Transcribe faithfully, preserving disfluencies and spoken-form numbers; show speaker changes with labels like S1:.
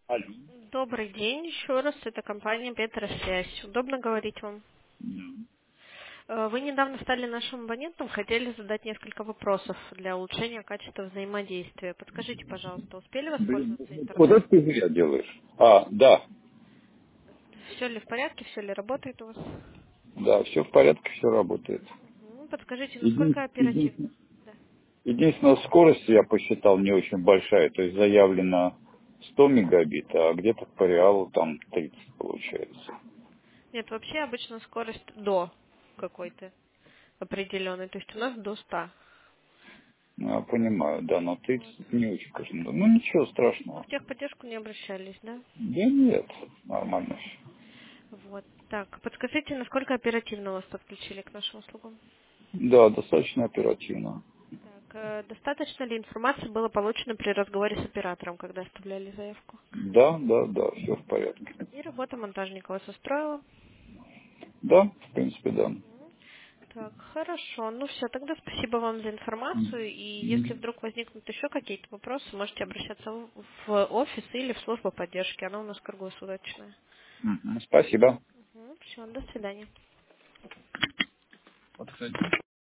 S1: Алло.
S2: Добрый день еще раз, это компания Петросвязь. Удобно говорить вам?
S1: Да.
S2: Э, Вы недавно стали нашим абонентом, хотели задать несколько вопросов для улучшения качества взаимодействия. Подскажите, пожалуйста, успели
S1: Блин,
S2: воспользоваться
S1: куда
S2: интернетом?
S1: ты зря делаешь? А, да,
S2: Все ли в порядке, все ли работает у вас?
S1: да, все в порядке, все работает.
S2: Мгм. Подскажите, насколько
S1: Един-
S2: оперативно?
S1: Единственное,
S2: Да.
S1: единственное, скорость я посчитал не очень большая, то есть заявлено сто мегабит, а где-то по реалу там тридцать получается.
S2: Нет, вообще обычно скорость до какой-то определенной, то есть у нас до ста.
S1: Ну, я понимаю, да, но
S2: Вот.
S1: тридцать не очень, конечно. много. Ну, ничего
S2: В
S1: страшного.
S2: техподдержку не обращались, да?
S1: Да нет, нормально все.
S2: Вот. Так, подскажите, насколько оперативно вас подключили к нашим услугам?
S1: Да, достаточно оперативно.
S2: Так, э, достаточно ли информации было получено при разговоре с оператором, когда оставляли заявку?
S1: Да, да, да, все в порядке.
S2: И работа монтажника вас устроила?
S1: Да, в принципе, да.
S2: Мгм. Так, хорошо. Ну все, тогда спасибо вам за информацию. И если
S1: Мгм.
S2: вдруг возникнут еще какие-то вопросы, можете обращаться в в офис или в службу поддержки. Она у нас круглосуточная.
S1: Мгм. Спасибо.
S2: Все, до свидания.
S1: Вот, кстати.